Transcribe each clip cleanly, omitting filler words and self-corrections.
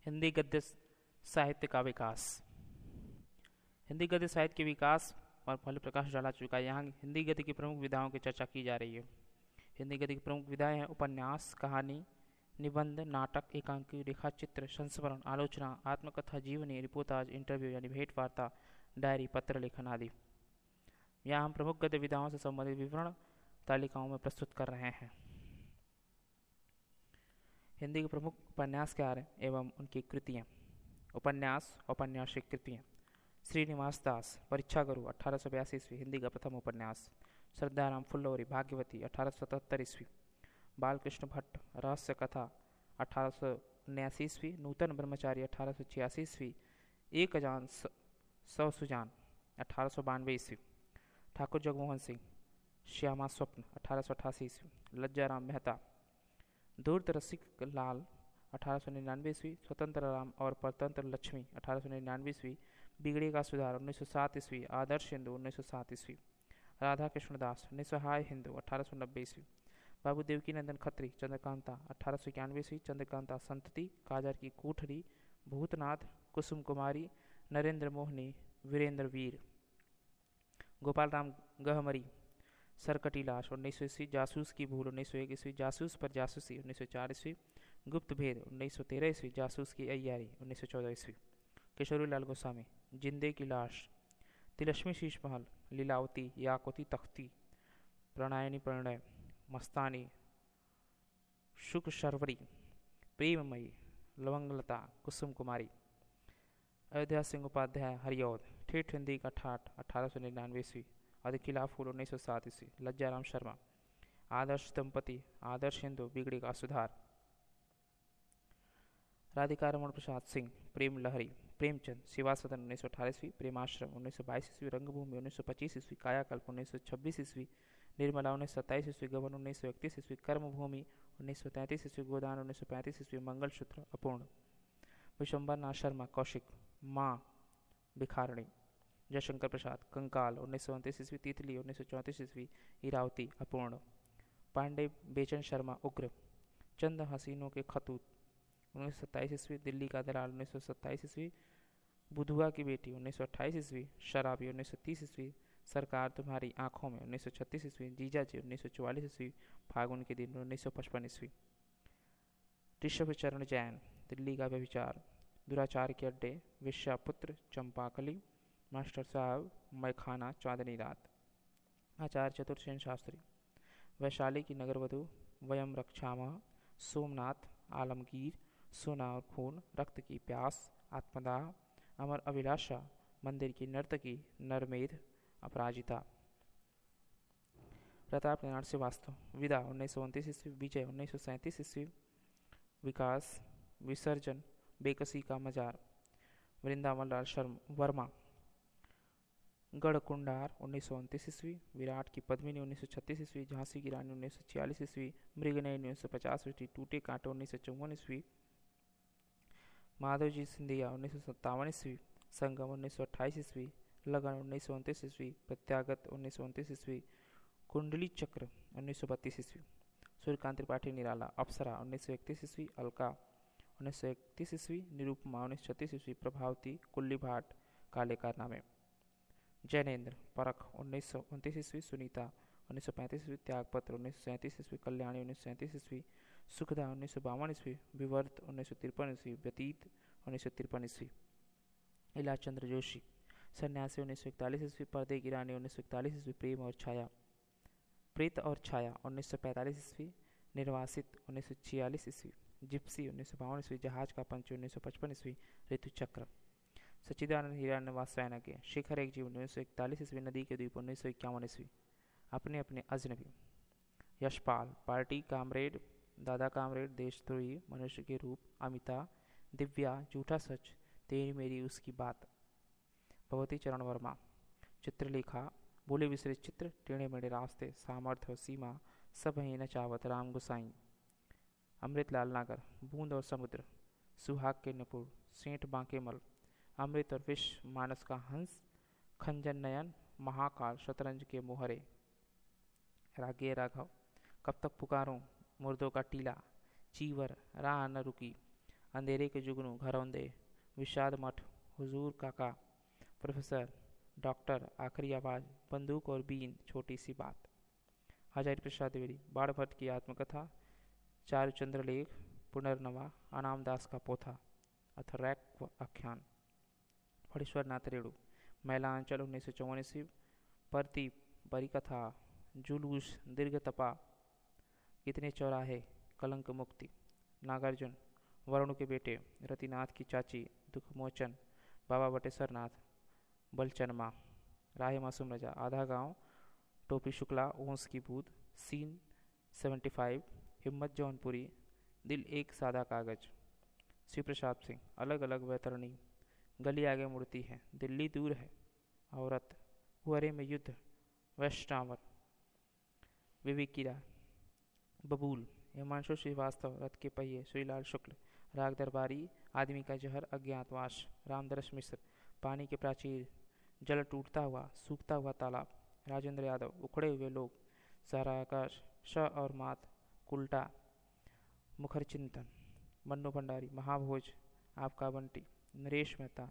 हिंदी गद्य साहित्य का विकास। हिंदी गद्य साहित्य के विकास पर पहले प्रकाश डाला चुका है। यहाँ हिंदी गद्य की प्रमुख विधाओं की चर्चा की जा रही है। हिंदी गद्य की प्रमुख विधाएं हैं उपन्यास, कहानी, निबंध, नाटक, एकांकी, रेखाचित्र, संस्मरण, आलोचना, आत्मकथा, जीवनी, रिपोर्टाज, इंटरव्यू यानी भेंट वार्ता, डायरी, पत्र लेखन आदि। यहाँ हम प्रमुख गद्य विधाओं से संबंधित विवरण तालिकाओं में प्रस्तुत कर रहे हैं। हिंदी के प्रमुख उपन्यासकार एवं उनकी कृतियाँ। उपन्यास, औपन्यासिक कृतियाँ। श्रीनिवास दास, परीक्षा गुरु 1882 ईस्वी, हिंदी का प्रथम उपन्यास। श्रद्धाराम फुल्लौरी, भाग्यवती 1877 ईस्वी। बालकृष्ण भट्ट, रहस्य कथा 1879 ईस्वी। नूतन ब्रह्मचारी 1886 ईस्वी। एक अजान सौ सुजान 1892 ईस्वी। ठाकुर जगमोहन सिंह, श्यामा स्वप्न 1888 ईस्वी। लज्जाराम मेहता, धूर्त रसिक लाल 1899 ईस्वी। स्वतंत्र राम और परतंत्र लक्ष्मी 1899 ईस्वी। बिगड़े का सुधार 1907 ईस्वी। आदर्श हिंदू 1907 ईस्वी। राधा कृष्णदास, निस्सहाय हिंदू 1890 ईस्वी। बाबू देवकी नंदन खत्री, चंद्रकांता 1891 ईस्वी। चंद्रकांता संतति, काजर की कोठरी, भूतनाथ, कुसुम कुमारी, नरेंद्र मोहनी, वीरेंद्र वीर। गोपाल राम गहमरी, सरकटी लाश 1900 ईस्वी। जासूस की भूल 1901 ईस्वी। जासूस पर जासूसी 1904 ईस्वी। गुप्त भेद 1913 ईस्वी। जासूस की अय्यारी 1914 ईस्वी। किशोरी लाल गोस्वामी, जिंदे की लाश, तिलस्मी शीश महल, लीलावती, याकुती तख्ती, प्रणयनी प्रणय, मस्तानी, शुक शर्वरी, प्रेममयी, लवंगलता, कुसुम कुमारी। अयोध्या सिंह उपाध्याय, हरिऔध, ठेठ हिंदी का ठाठ 1899 ईस्वी। अधिकिला फूल 1907 ईस्वी। लज्जाराम शर्मा, आदर्श दंपति, आदर्श हिंदू, बिगड़े का सुधार। राधिका रमण प्रसाद सिंह, प्रेम लहरी, प्रेमचंद, शिवा सदन 1918 ईस्वी। प्रेमाश्रम 1922 ईस्वी। रंगभूमि 1925 ईस्वी। कायाकल्प 1926 ईस्वी। निर्मला 1927 ईस्वी। गबन 1931 ईस्वी। कर्मभूमि 1933 ईस्वी। गोदान 1935 ईस्वी। मंगलसूत्र अपूर्ण। विशंबर नाथ शर्मा, कौशिक, माँ भिखारणी। जयशंकर प्रसाद, कंकाल 1929 ईस्वी। तितली 1934 ईस्वी। इरावती अपूर्ण। पांडे बेचन शर्मा, उग्र। चंद हसीनों के खतूत 1927 ईस्वी। दिल्ली का दलाल 1927 ईस्वी। बुधुआ की बेटी 1928 ईस्वी। शराबी 1930 ईस्वी। सरकार तुम्हारी आंखों में 1936 ईस्वी। जीजाजी 1944 ईस्वी। फागुन के दिन 1955 ईस्वी। ऋषभचरण जैन, दिल्ली का व्यभिचार, दुराचार के अड्डे, विश्वापुत्र, चंपाकली, मास्टर साहब, मैखाना, चांदनी रात। आचार्य चतुर्सेन शास्त्री, वैशाली की नगरवधु, वयम रक्षामः, सोमनाथ, आलमगीर, सोना और खून, रक्त की प्यास, आत्मदाह, अमर अभिलाषा, मंदिर की नर्तकी, नरमेध, अपराजिता। प्रताप नारायण श्रीवास्तव, विदा 1929 ईस्वी। विजय 1937 ईस्वी। विकास, विसर्जन, बेकसी का मजार। वृंदावन लाल वर्मा, गढ़कुंडार 1929 ईस्वी। विराट की पद्मिनी 1936 ईस्वी। झांसी की रानी 1946 ईस्वी। मृगनयनी 1950 ईस्वी। टूटे कांटे 1954 ईस्वी। माधवजी सिंधिया 1957 ईस्वी। संगम 1928 ईस्वी। लगन 1929 ईस्वी। प्रत्यागत 1929 ईस्वी। कुंडली चक्र 1932 ईस्वी। सूर्यकांत त्रिपाठी निराला, अप्सरा 1931 ईस्वी। अलका 1931 ईस्वी। निरूपमा 1936 ईस्वी। प्रभावती, कुल्ली भाट, काले कारनामे। जैनेन्द्र, परख 1929 ईस्वी। सुनीता 1935 ईस्वी। त्यागपत्र 1937 ईस्वी। कल्याणी 1937 ईस्वी। सुखदा 1952 ईस्वी। विवर्त 1953 ईस्वी। व्यतीत 1953 ईस्वी। इला चंद्र जोशी, सन्यासी 1941 ईस्वी। पर्दे की रानी 1941 ईस्वी। प्रेम और छाया, प्रेत और छाया 1945 ईस्वी। निर्वासित 1946 ईस्वी। जिप्सी 1952 ईस्वी। जहाज का पंच 1955 ईस्वी। ऋतुचक्र। सच्चिदानंद हिरण्यवास के शिखर एक जीवन 1941 ईस्वी। नदी के द्वीप 1951 ईस्वी। अपने अपने अजनबी। Yashpal, party comrade, Dada comrade, देशद्रोही, मनुष्य के रूप, अमिता, दिव्या, झूठा सच, तेरी मेरी उसकी बात। भगवती चरण वर्मा, चित्रलेखा, भूले बिसरे चित्र, टेढ़े मेढ़े रास्ते, सामर्थ्य और सीमा, सब ही नचावत, राम गुसाई। अमृतलाल नागर, बूंद और समुद्र, सुहाग के नपुर, सेठ बांकेमल, अमृत और विष, मानस का हंस, खंजन नयन, महाकाल, शतरंज के मोहरे। रागे राघव, कब तक पुकारूं, मुर्दों का टीला, चीवर, राह न रुकी, अंधेरे के जुगनू घरौंदे, विषाद मठ, हुजूर काका, प्रोफेसर, डॉक्टर, आखिरी आवाज़, बंदूक और बीन, छोटी सी बात। आचार्य प्रसाद द्विवेदी, बाण भट्ट की आत्मकथा, चारुचंद्र लेख, पुनर्नवा, अनाम दास का पोथा, अथर्वैक आख्यान। फणीश्वर नाथ रेणु, महिलांचल 1984, परती परिकथा, जुलूस, दीर्घ तपा, कितने चौराहे, कलंक मुक्ति। नागार्जुन, वरुण के बेटे, रतिनाथ की चाची, दुखमोचन, बाबा बटेश्वर नाथ, बलचनमा। राहे मासूम रजा, आधा गांव, टोपी शुक्ला, ओंस की बूद, सीन 75, हिम्मत जौनपुरी, दिल एक सादा कागज। शिव प्रसाद सिंह, अलग अलग वैतरणी, गली आगे मुड़ती है, दिल्ली दूर है, औरत, हुअरे में युद्ध, वैष्णवर। विवेकी राय, बबूल, हिमांशु श्रीवास्तव, रथ के पहिए, श्रीलाल शुक्ल, राग दरबारी, आदमी का जहर, अज्ञातवास, रामदरस मिश्र, पानी के प्राचीर, जल टूटता हुआ, सूखता हुआ तालाब, राजेंद्र यादव, उखड़े हुए लोग, सारा आकाश, श और मात, कुल्टा, मुखर चिंतन। मन्नू भंडारी, महाभोज, आपका बंटी, नरेश मेहता,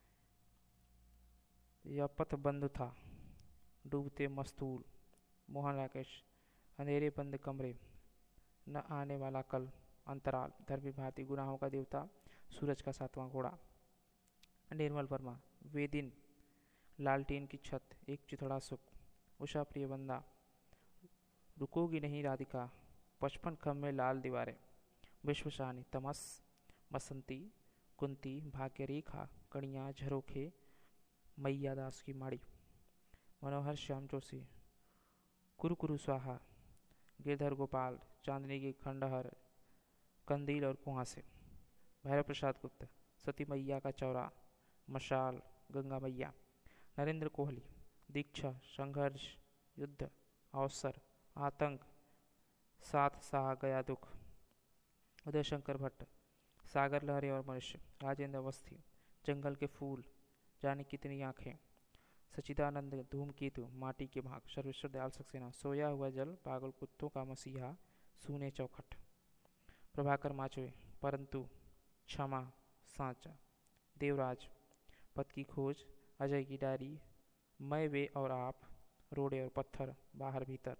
यह पथ बंद था, डूबते मस्तूल, मोहन राकेश, अंधेरे बंद कमरे, न आने वाला कल, अंतराल, धर्मी भारती, गुनाहों का देवता, सूरज का सातवां घोड़ा। निर्मल वर्मा, वे दिन, लालटेन की छत, एक चिथड़ा सुख, उषा प्रिय बंदा, रुकोगी नहीं राधिका, 55 खम्भे लाल दीवारें, विश्वशानी, तमस, बसंती, कुंती, भाग्य रेखा, कणिया, झरोखे, मैया दास की माड़ी। मनोहर श्याम जोशी, कुरकुरु स्वाहा, गिरधर गोपाल, चांदनी की खंडहर, कंदील और कुहासे। भैरव प्रसाद गुप्ता, सती मैया का चौरा, मशाल, गंगा मैया। नरेंद्र कोहली, दीक्षा, संघर्ष, युद्ध, अवसर, आतंक, साथ सहा गया दुख। उदय शंकर भट्ट, सागर लहरें और मनुष्य। राजेंद्र अवस्थी, जंगल के फूल, जाने कितनी आंखें। सचिदानंद, धूमकेतु, माटी के भाग। सर्वेश्वर दयाल सक्सेना, सोया हुआ जल, पागल कुत्तों का मसीहा, सूने चौखट। प्रभाकर माचवे, परंतु, क्षमा, सांचा। देवराज, पद की खोज, अजय की डायरी, मैं, वे और आप, रोड़े और पत्थर, बाहर भीतर।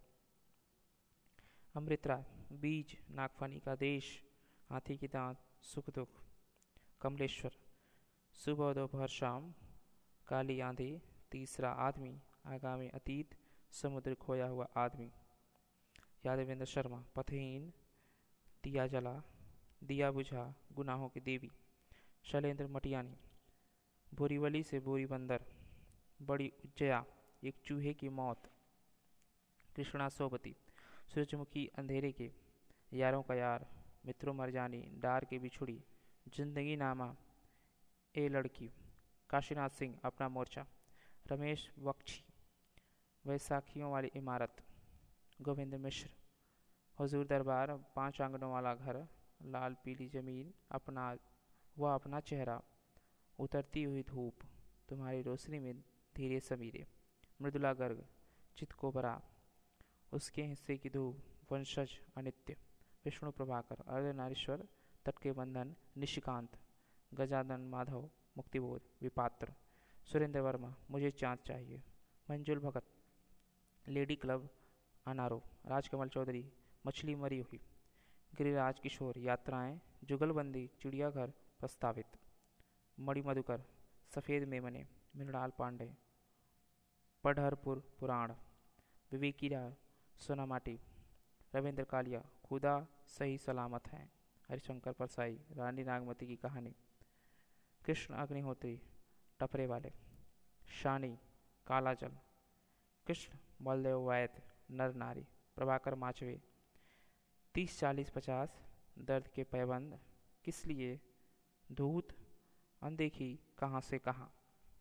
अमृत राय, बीज, नागफनी का देश, हाथी के दांत, सुख दुख। कमलेश्वर, सुबह दोपहर शाम, काली आंधी, तीसरा आदमी, आगामी अतीत, समुद्र खोया हुआ आदमी। यादवेंद्र शर्मा, पथहीन, दिया जला, दिया बुझा, गुनाहों की देवी। शैलेंद्र मटियानी, बोरीवली से बोरी बंदर, बड़ी उज्जया, एक चूहे की मौत। कृष्णा सोबती, सूरजमुखी अंधेरे के, यारों का यार, मित्रों मरजानी, डार के बिछुड़ी, जिंदगी नामा, ए लड़की। काशीनाथ सिंह, अपना मोर्चा। रमेश बख्शी, वैसाखियों वाली इमारत। गोविंद मिश्र, हुजूर दरबार, 5 आंगनों वाला घर, लाल पीली जमीन, अपना चेहरा, उतरती हुई धूप, तुम्हारी रोशनी में धीरे समीरे। मृदुला गर्ग, चित को भरा, उसके हिस्से की धूप, वंशज अनित्य। विष्णु प्रभाकर, अर्धनारीश्वर, तट के बंधन, निशिकांत। गजानन माधव, मुक्तिबोध, विपात्र। सुरेंद्र वर्मा, मुझे चाँद चाहिए। Manjul Bhagat, lady club, Anaro. राजकमल चौधरी, मछली मरी हुई। गिरिराज किशोर, यात्राएं, जुगलबंदी, चिड़ियाघर, प्रस्तावित। मणि मधुकर, सफ़ेद मेमने। मृणाल पांडे, पढ़रपुर पुराण। विवेकी राय, सोनामाटी। रविंद्र कालिया, खुदा सही सलामत है। हरिशंकर परसाई, रानी नागमती की कहानी। कृष्ण अग्निहोत्री, टपरे वाले। शानी, काला जल। कृष्ण बलदेव वैद्य, नर नारी। प्रभाकर माचवे, 30 40 50, दर्द के पैबंद, किस लिए, धूत, अनदेखी, कहाँ से कहाँ।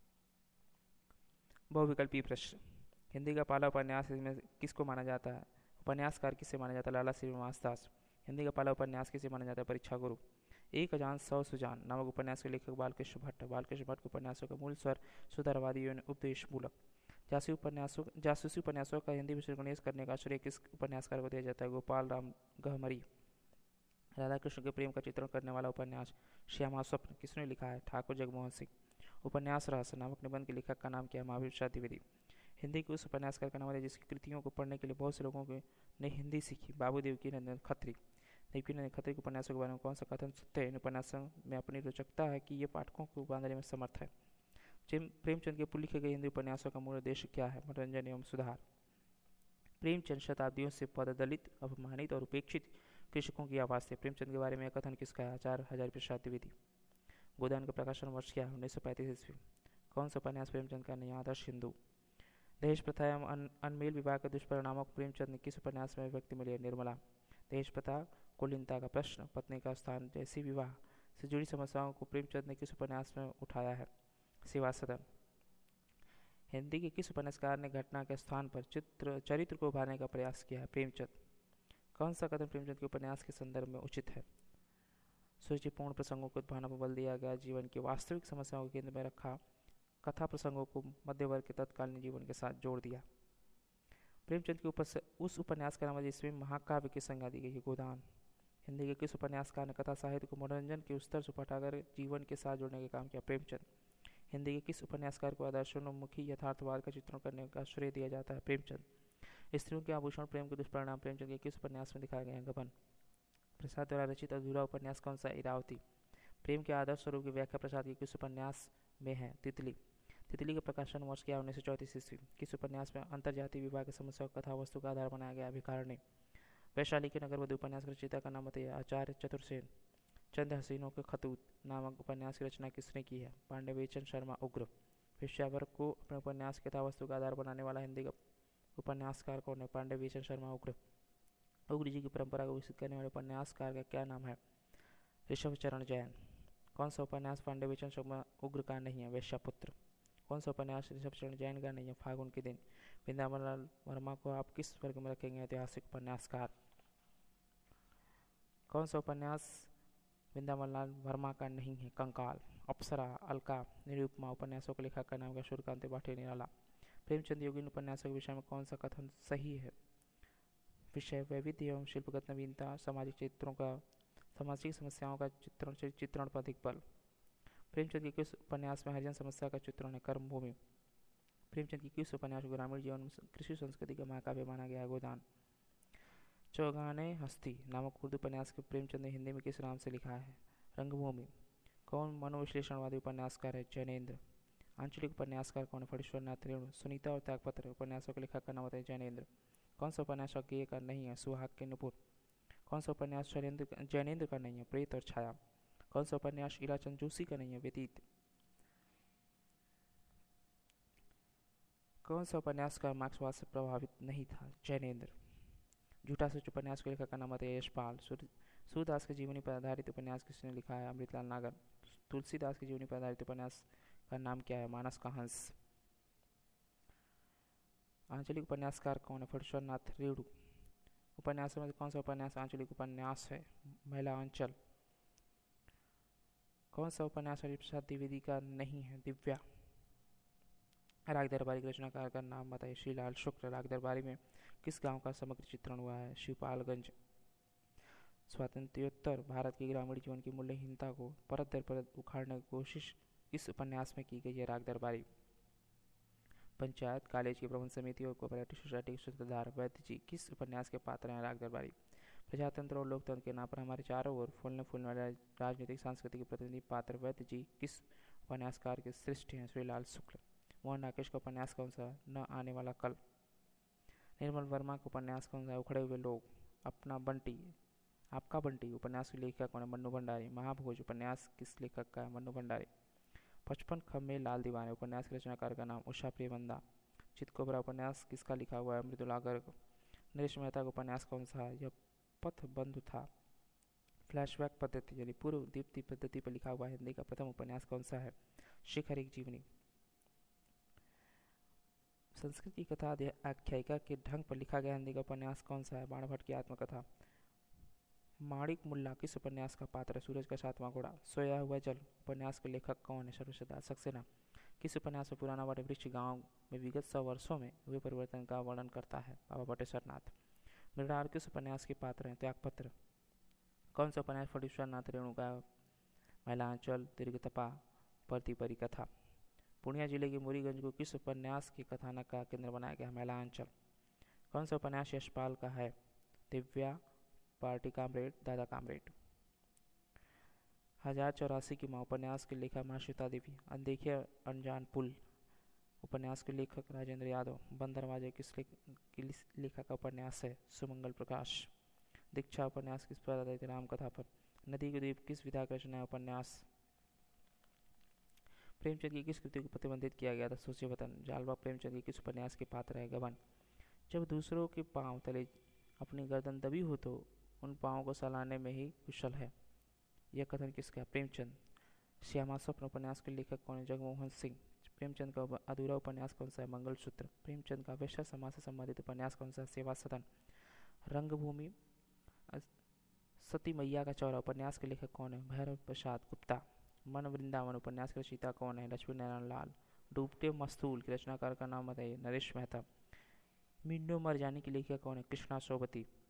बहुविकल्पी प्रश्न। हिंदी का पहला उपन्यास इसमें किसको माना जाता है? उपन्यासकार किसे माना जाता है? लाला श्रीनिवास दास। हिंदी का पहला उपन्यास किसे माना जाता है? परीक्षा गुरु। एक अजान सौ सुजान नामक उपन्यास के लेखक बालकृष्ण भट्ट। बालकृष्ण भट्ट के उपन्यासों का मूल स्वर सुधारवादी एवं उपदेश मूलक। जासूसी उपन्यासों का हिंदी विश्लेषण करने का श्रेय किस उपन्यासकार को दिया जाता है? गोपाल राम गहमरी। राधा कृष्ण के प्रेम का चित्रण करने वाला उपन्यास श्यामा स्वप्न किसने लिखा है? ठाकुर जगमोहन सिंह। उपन्यास रहस्य नामक निबंध के लेखक का नाम क्या है? महावीर प्रसाद द्विवेदी। हिंदी के उस उपन्यासकार का नाम है जिसकी कृतियों को पढ़ने के लिए बहुत से लोगों ने हिंदी सीखी? बाबू देवकी नंदन खत्री। देवकी नंदन खत्री के उपन्यासों के बारे में कौन सा कथन सत्य है? इन उपन्यासों में अपनी रोचकता है कि ये पाठकों को बांधने में समर्थ है। प्रेमचंद के पूर्व लिखे गए हिंदी उपन्यासों का मूल उद्देश्य क्या है? मनोरंजन एवं सुधार। प्रेमचंद शताब्दियों से पददलित, अपमानित और उपेक्षित कृषकों की आवाज़ थे। प्रेमचंद के बारे में यह कथन किसका है? आचार्य हजारी प्रसाद द्विवेदी। गोदान का प्रकाशन वर्ष क्या है? 1935 ईस्वी। कौन सा उपन्यास प्रेमचंद का नहीं? आदर्श हिंदू। दहेज प्रथा एवं अनमेल विवाह के दुष्परिणामों को प्रेमचंद ने किस उपन्यास में व्यक्त मिले? निर्मला। दहेज प्रथा, कुलीनता का प्रश्न, पत्नी का स्थान जैसी विवाह से जुड़ी समस्याओं को प्रेमचंद ने किस उपन्यास में उठाया है? सेवा सदन। हिंदी के किस उपन्यासकार ने घटना के स्थान पर चरित्र को उभारने का प्रयास किया है? प्रेमचंद। कौन सा कथन प्रेमचंद के उपन्यास के संदर्भ में उचित है? सुरुचिपूर्ण प्रसंगों को उद्भावना पर बल दिया गया, जीवन की वास्तविक समस्याओं को केंद्र में रखा, कथा प्रसंगों को मध्य वर्ग के तत्कालीन जीवन के साथ जोड़ दिया। प्रेमचंद के उस उपन्यास का नाम है जिसमें महाकाव्य की संज्ञा दी गई है? गोदान। हिंदी के किस उपन्यासकार ने कथा साहित्य को मनोरंजन के स्तर से उठाकर जीवन के साथ जोड़ने का काम किया? प्रेमचंद। हिंदी के किस उपन्यासकार को आदर्शोन्मुखी यथार्थवाद का चित्रण करने का श्रेय दिया जाता है? प्रेमचंद। स्त्रियों के आभूषण प्रेम के दुष्परिणाम प्रेमचंद के किस उपन्यास में दिखाए गए हैं? गबन। प्रसाद द्वारा रचित अधूरा उपन्यास कौन सा? इरावती। प्रेम के आदर्श स्वरूप की व्याख्या प्रसाद के किस उपन्यास में है? तितली। तितली का प्रकाशन वर्ष क्या? 1934 ईस्वी। किस उपन्यास में अंतर्जातीय विवाह की समस्या को कथा वस्तु का आधार बनाया गया? अभिकारणी। वैशाली के नगरवधु उपन्यास के रचयिता का नाम बताइए? आचार्य चतुर्सेन। चंद हसीनों के खतूत नामक उपन्यास की रचना किसने की है? पांडवेचन शर्मा उग्र। वेश्यावर्ग को अपने उपन्यास की कथा वस्तु का आधार बनाने वाला हिंदी का उपन्यासकार कौन है? पांडवेचन शर्मा उग्र। उग्र जी की परंपरा को विकसित करने वाले उपन्यासकार का क्या नाम है? ऋषभ चरण जैन। कौन सा उपन्यास पांडवेचन शर्मा उग्र का नहीं है? वेश्यापुत्र। कौन सा उपन्यास ऋषभ चरण जैन का नहीं है? फागुन के दिन। वृंदावन लाल वर्मा को आप किस वर्ग में रखेंगे? ऐतिहासिक उपन्यासकार। कौन सा उपन्यास वृंदावन लाल वर्मा का नहीं है? कंकाल। अप्सरा, अलका, निरुपमा उपन्यासों के लेखक का नाम क्या? सूर्यकांत त्रिपाठी निराला। प्रेमचंद योगिनी उपन्यासों के विषय में कौन सा कथन सही है? विषय वैविध्य एवं शिल्पगत नवीनता, सामाजिक समस्याओं का चित्रण पर अधिक बल। प्रेमचंद के किस उपन्यास में हरिजन समस्या का चित्रण है? कर्मभूमि। प्रेमचंद की किस उपन्यास को ग्रामीण जीवन में कृषि संस्कृति का महाकाव्य माना गया है? गोदान। चौगाने हस्ती नामक उर्दू उपन्यास के प्रेमचंद ने हिंदी में किस नाम से लिखा है? रंगभूमि। कौन मनोविश्लेषणवादी उपन्यासकार है? जैनेन्द्र। आंचलिक उपन्यासकार कौन है? फणीश्वर नाथ रेणु। सुनीता और त्यागपत्र उपन्यासों के लेखक का नाम बताइए? जैनेन्द्र। कौन सा उपन्यास अज्ञेय का नहीं है? सुहाग के नुपुर। कौन सा उपन्यास जैनेन्द्र का नहीं है? प्रेत और छाया। कौन सा उपन्यास इलाचंद जोशी का नहीं है? व्यतीत। कौन सा उपन्यास का मार्क्सवाद से प्रभावित नहीं था? जैनेन्द्र। झूठा सच उपन्यास के लेखक का नाम है? यशपाल। सूरदास के जीवनी पर आधारित उपन्यास किसने लिखा है? अमृतलाल नागर। तुलसीदास की जीवनी पर आधारित उपन्यास का नाम क्या है? मानस का हंस। आंचलिक उपन्यासकार कौन है? फणीश्वर नाथ रेणु। उपन्यासों में कौन सा उपन्यास आंचलिक उपन्यास है? महिला अंचल। कौन सा उपन्यास हरि प्रसाद द्विवेदी का नहीं है? दिव्या। राग दरबारी के रचनाकार का नाम बताइए? श्रीलाल शुक्ल। राग दरबारी में किस गांव का समग्र चित्रण हुआ है? शिवपालगंज। स्वातंत्र्योत्तर भारत के ग्रामीण जीवन की मूल्यहीनता को परत दर परत उखाड़ने की कोशिश इस उपन्यास में की गई है? राग दरबारी। पंचायत, कॉलेज की प्रबंध समिति और कोऑपरेटिव सोसाइटी के सूत्रधार वैद्य जी किस उपन्यास के पात्र हैं? राग दरबारी। प्रजातंत्र और लोकतंत्र के नाम पर हमारे चारों ओर फूलने वाले राजनीतिक सांस्कृतिक प्रतिनिधि पात्र वैद्य जी किस उपन्यासकार के सृष्टि हैं? श्रीलाल शुक्ल। मोहन राकेश का उपन्यास कौन सा? न आने वाला कल। निर्मल वर्मा का उपन्यास कौन सा? उखड़े हुए लोग। आपका बंटी उपन्यास के लेखक कौन है? मन्नू भंडारी। महाभोज उपन्यास किस लेखक का है? मन्नू भंडारी। 55 खम्मे लाल दीवाने उपन्यास के रचनाकार का नाम? उषा प्रियवंदा। चितकोबरा उपन्यास किसका लिखा हुआ है? मृदुला गर्ग। नरेश मेहता का उपन्यास कौन सा है? यह पथ बंधु था। फ्लैशबैक पद्धति यानी पूर्व दीप्ति पद्धति पर लिखा हुआ हिंदी का प्रथम उपन्यास कौन सा है? शिखर एक जीवनी। संस्कृत की कथा आख्यायिका के ढंग पर लिखा गया हिंदी का उपन्यास कौन सा है? बाणभट्ट की आत्मकथा। माणिक मुल्ला किस उपन्यास का पात्र है? सूरज का सातवां घोड़ा। सोया हुआ जल उपन्यास के लेखक कौन है? सर्वश्रेष्ठ सक्सेना। किस उपन्यास में पुराना वट वृक्ष गांव में विगत 100 वर्षों में हुए परिवर्तन का वर्णन करता है? बाबा बटेश्वर नाथ। मृणाल किस उपन्यास के पात्र हैं? त्यागपत्र। कौन सा उपन्यास फटेश्वरनाथ रेणुका महिलांचल दीर्घतपा परती परी कथा। पूर्णिया जिले के मुरीगंज को किस उपन्यास के कथानक का केंद्र बनाया गया? महिलांचल। कौन सा उपन्यास यशपाल का है? Divya, party comrade, Dada comrade. 1084 की माँ उपन्यास के लेखक माँ श्वेता देवी। अनदेखे अनजान पुल उपन्यास के लेखक राजेंद्र यादव। बंद दरवाजे किस लेखक का उपन्यास है? सुमंगल प्रकाश। दीक्षा उपन्यास किस पर आधारित? राम कथा पर। नदी के द्वीप किस विधा का रचना है? उपन्यास। प्रेमचंद की किस कृति को प्रतिबंधित किया गया था? सूर्यवतन। जालवा प्रेमचंद के किस उपन्यास के पात्र है? गबन। जब दूसरों के पांव तले अपनी गर्दन दबी हो तो उन पांवों को सहलाने में ही कुशल है, यह कथन किसका? प्रेमचंद। श्यामा स्वप्न उपन्यास के लेखक कौन है? जगमोहन सिंह। प्रेमचंद का अधूरा उपन्यास कौन सा है? मंगलसूत्र। प्रेमचंद का वैश्य समाज से संबंधित उपन्यास कौन सा है? सेवा सदन। रंगभूमि सती मैया का चौरा उपन्यास के लेखक कौन है? भैरव प्रसाद गुप्ता। मन वृंदावन उपन्यास की रचयिता कौन है? लक्ष्मी नारायण लाल। डूबते मस्तूल के रचनाकार का नाम बताइए? नरेश मेहता। मींडो मर जाने की लेखिका कौन है? कृष्णा सोबती।